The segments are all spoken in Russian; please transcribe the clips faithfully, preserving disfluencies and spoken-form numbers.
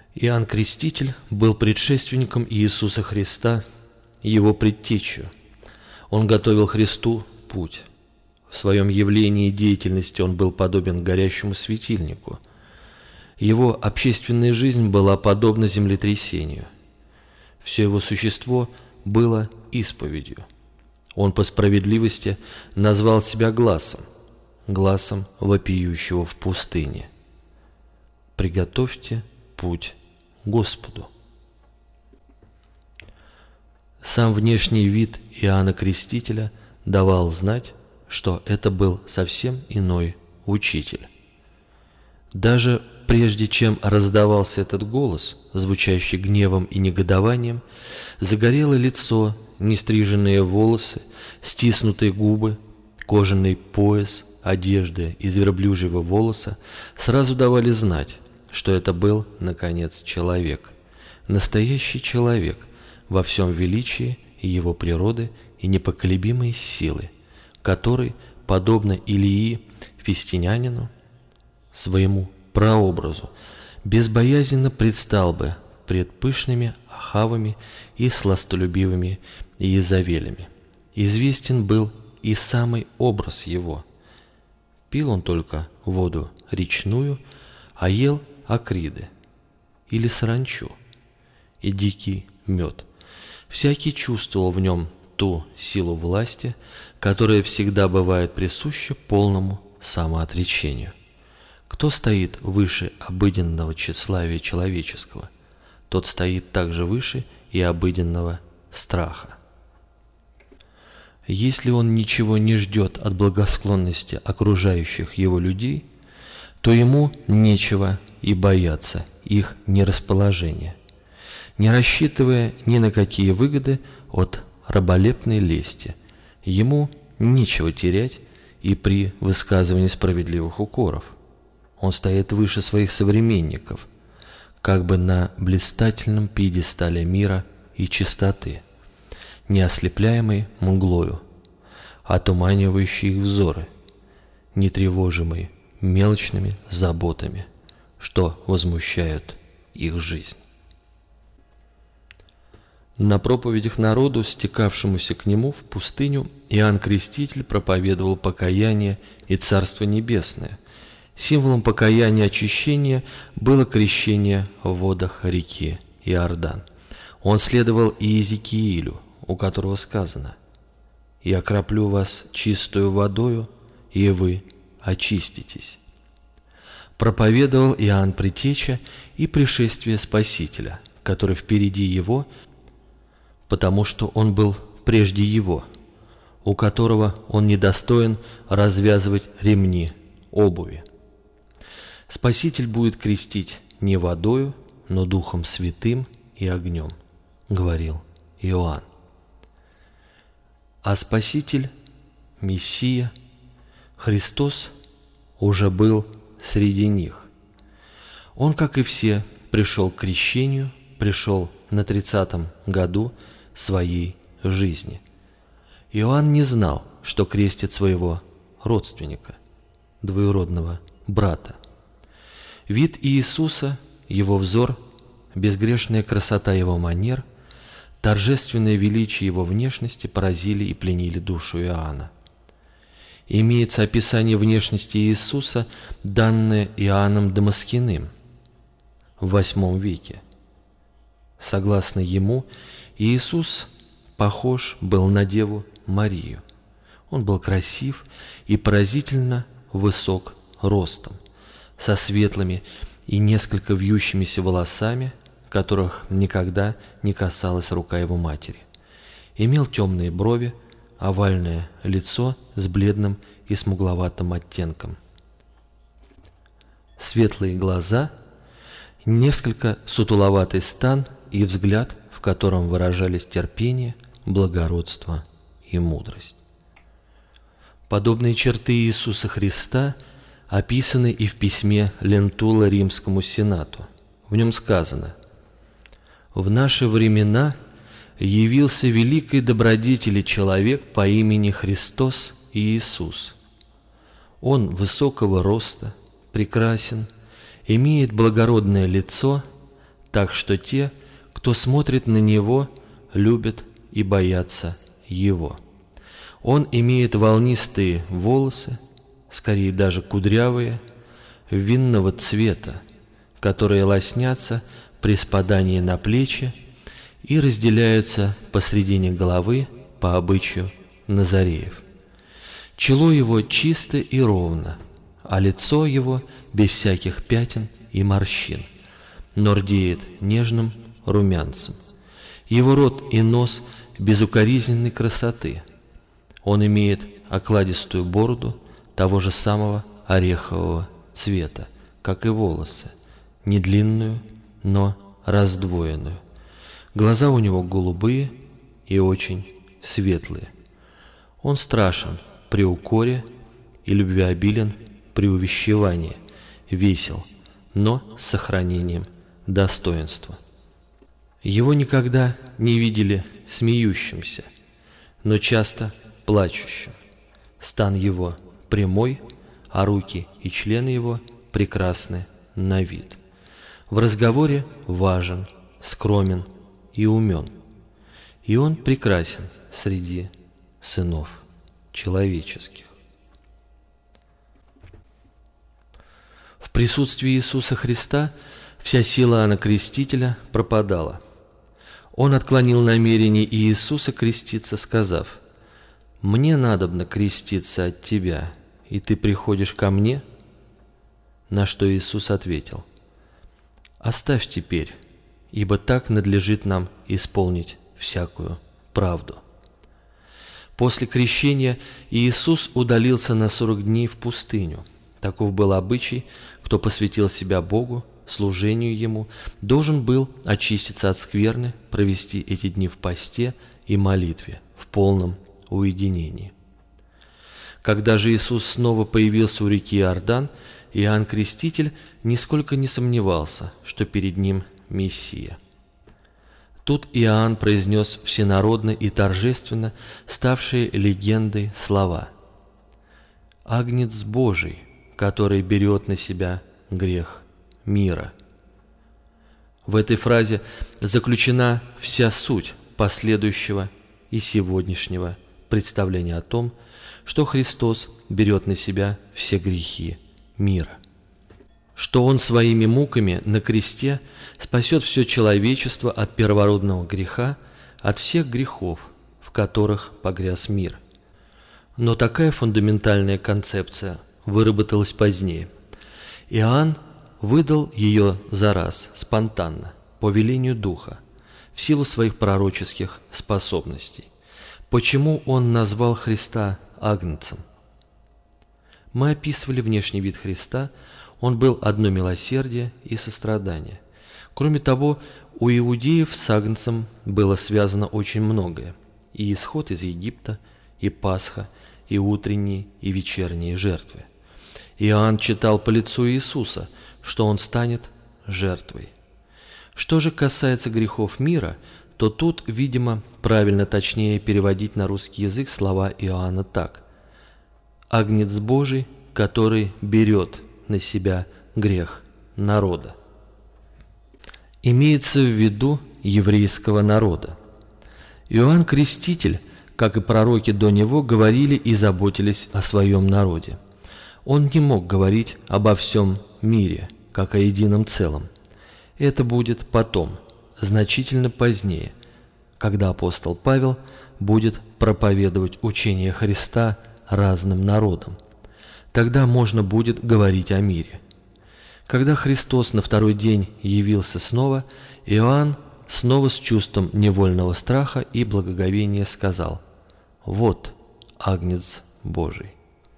Иоанн Креститель был предшественником Иисуса Христа, его предтечью. Он готовил Христу путь. В своем явлении и деятельности он был подобен горящему светильнику. Его общественная жизнь была подобна землетрясению. Все его существо было исповедью. Он по справедливости назвал себя гласом, гласом вопиющего в пустыне. Приготовьте путь Господу. Сам внешний вид Иоанна Крестителя давал знать, что это был совсем иной учитель. Даже прежде чем раздавался этот голос, звучащий гневом и негодованием, загорело лицо, нестриженные волосы, стиснутые губы, кожаный пояс, одежда из верблюжьего волоса сразу давали знать, что это был, наконец, человек, настоящий человек во всем величии его природы и непоколебимой силы, который, подобно Илии Фестинянину, своему прообразу, безбоязненно предстал бы пред пышными Ахавами и сластолюбивыми Иезавелями. Известен был и самый образ его. Пил он только воду речную, а ел акриды или саранчу и дикий мед. Всякий чувствовал в нем ту силу власти, которая всегда бывает присуща полному самоотречению. Кто стоит выше обыденного тщеславия человеческого, тот стоит также выше и обыденного страха. Если он ничего не ждет от благосклонности окружающих его людей, то ему нечего и бояться их нерасположения, не рассчитывая ни на какие выгоды от раболепной лести. Ему нечего терять и при высказывании справедливых укоров. Он стоит выше своих современников, как бы на блистательном пьедестале мира и чистоты, не ослепляемый мглою, отуманивающей их взоры, не тревожимый мелочными заботами, что возмущают их жизнь. На проповедях народу, стекавшемуся к нему в пустыню, Иоанн Креститель проповедовал покаяние и Царство Небесное. Символом покаяния и очищения было крещение в водах реки Иордан. Он следовал и Иезекиилю, у которого сказано: «И окроплю вас чистую водою, и вы очиститесь». Проповедовал Иоанн Предтеча и пришествие Спасителя, который впереди его, потому что он был прежде его, у которого он недостоин развязывать ремни обуви. Спаситель будет крестить не водою, но Духом Святым и огнем, говорил Иоанн. А Спаситель, Мессия, Христос уже был среди них. Он, как и все, пришел к крещению, пришел на тридцатом году своей жизни. Иоанн не знал, что крестит своего родственника, двоюродного брата. Вид Иисуса, его взор, безгрешная красота его манер, торжественное величие его внешности поразили и пленили душу Иоанна. Имеется описание внешности Иисуса, данное Иоанном Дамаскиным в восьмом веке. Согласно ему, Иисус похож был на Деву Марию. Он был красив и поразительно высок ростом, со светлыми и несколько вьющимися волосами, которых никогда не касалась рука его матери. Имел темные брови, овальное лицо с бледным и смугловатым оттенком, светлые глаза, несколько сутуловатый стан и взгляд, в котором выражались терпение, благородство и мудрость. Подобные черты Иисуса Христа описаны и в письме Лентула Римскому Сенату. В нем сказано: «В наши времена явился великий добродетели человек по имени Христос Иисус. Он высокого роста, прекрасен, имеет благородное лицо, так что те, кто смотрит на Него, любят и боятся Его. Он имеет волнистые волосы, скорее даже кудрявые, винного цвета, которые лоснятся при спадании на плечи и разделяются посредине головы по обычаю Назареев. Чело его чисто и ровно, а лицо его без всяких пятен и морщин, но рдеет нежным румянцем. Его рот и нос безукоризненной красоты. Он имеет окладистую бороду того же самого орехового цвета, как и волосы, не длинную, но раздвоенную. Глаза у него голубые и очень светлые. Он страшен при укоре и любвеобилен при увещевании, весел, но с сохранением достоинства. Его никогда не видели смеющимся, но часто плачущим. Стан его прямой, а руки и члены его прекрасны на вид. В разговоре важен, скромен и умен, и он прекрасен среди сынов человеческих. В присутствии Иисуса Христа вся сила Иоанна Крестителя пропадала. Он отклонил намерение Иисуса креститься, сказав: «Мне надобно креститься от Тебя, и Ты приходишь ко мне?» На что Иисус ответил: «Оставь теперь, ибо так надлежит нам исполнить всякую правду». После крещения Иисус удалился на сорок дней в пустыню. Таков был обычай: кто посвятил себя Богу, служению Ему, должен был очиститься от скверны, провести эти дни в посте и молитве, в полном уединении. Когда же Иисус снова появился у реки Иордан, Иоанн Креститель нисколько не сомневался, что перед ним Мессия. Тут Иоанн произнес всенародно и торжественно ставшие легендой слова: «Агнец Божий, который берет на себя грех мира». В этой фразе заключена вся суть последующего и сегодняшнего представления о том, что Христос берет на себя все грехи мира, что Он своими муками на кресте спасет все человечество от первородного греха, от всех грехов, в которых погряз мир. Но такая фундаментальная концепция выработалась позднее. Иоанн выдал ее за раз, спонтанно, по велению Духа, в силу своих пророческих способностей. Почему он назвал Христа Агнцем? Мы описывали внешний вид Христа. Он был одно милосердие и сострадание. Кроме того, у иудеев с Агнцем было связано очень многое: и исход из Египта, и Пасха, и утренние, и вечерние жертвы. Иоанн читал по лицу Иисуса, что Он станет жертвой. Что же касается грехов мира, то тут, видимо, правильно точнее переводить на русский язык слова Иоанна так: «Агнец Божий, который берет на себя грех народа». Имеется в виду еврейского народа. Иоанн Креститель, как и пророки до него, говорили и заботились о своем народе. Он не мог говорить обо всем мире, как о едином целом. Это будет потом, значительно позднее, когда апостол Павел будет проповедовать учение Христа разным народам. Тогда можно будет говорить о мире. Когда Христос на второй день явился снова, Иоанн снова с чувством невольного страха и благоговения сказал: «Вот Агнец Божий».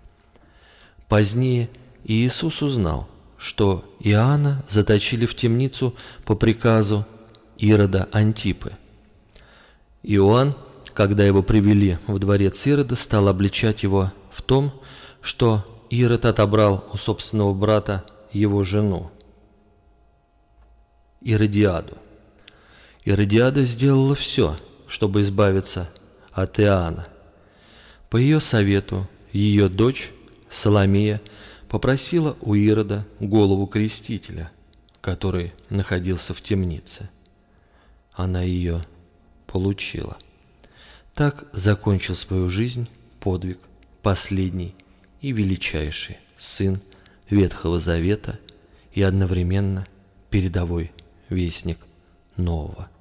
Позднее Иисус узнал, что Иоанна заточили в темницу по приказу Ирода Антипы. Иоанн, когда его привели в дворец Ирода, стал обличать его в том, что Ирод отобрал у собственного брата его жену Иродиаду. Иродиада сделала все, чтобы избавиться от Иоанна. По ее совету ее дочь Соломея попросила у Ирода голову крестителя, который находился в темнице. Она ее получила. Так закончил свою жизнь подвиг последний и величайший сын Ветхого Завета и одновременно передовой вестник Нового